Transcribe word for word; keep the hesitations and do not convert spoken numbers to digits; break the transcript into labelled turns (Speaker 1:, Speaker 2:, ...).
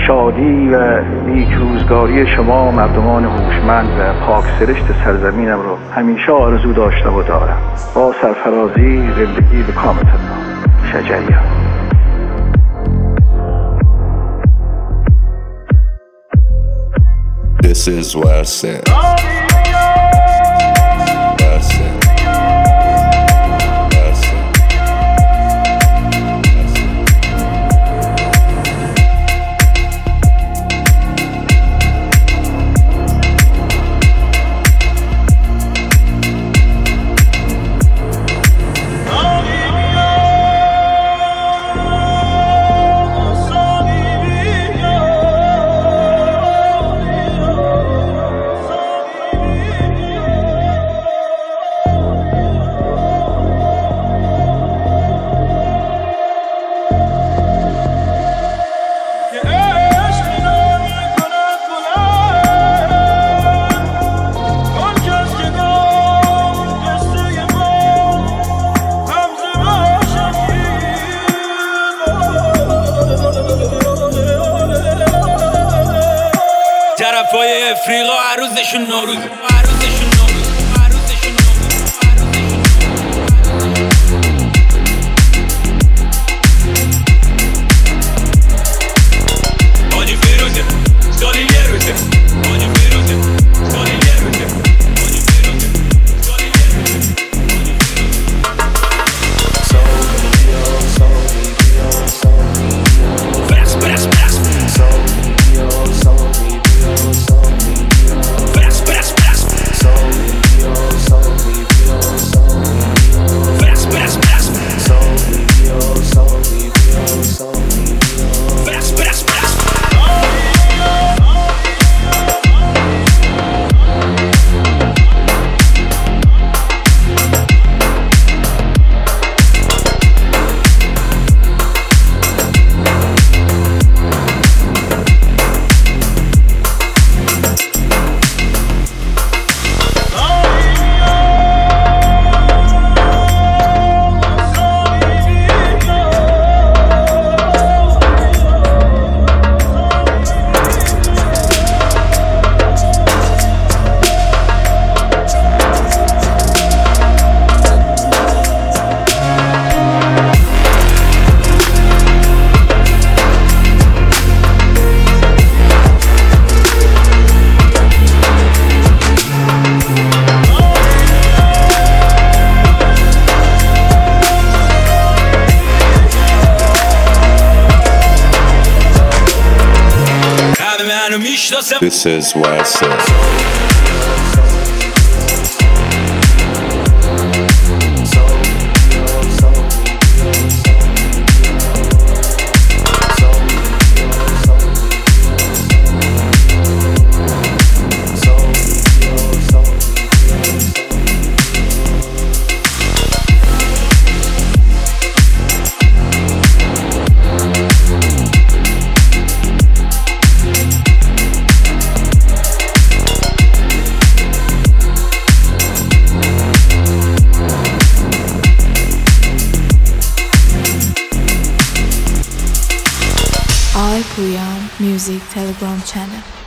Speaker 1: شادی و نیک روزگاری شما مردمان هوشمند و پاک سرشت سرزمینم رو همیشه آرزو داشتم و دارم. با سرفرازی زندگی به کامتون. شجریان.
Speaker 2: This is what I said.
Speaker 3: طرفای افریقا عروضشون نوروز
Speaker 2: This is what I said.
Speaker 4: I Puyam Music Telegram channel.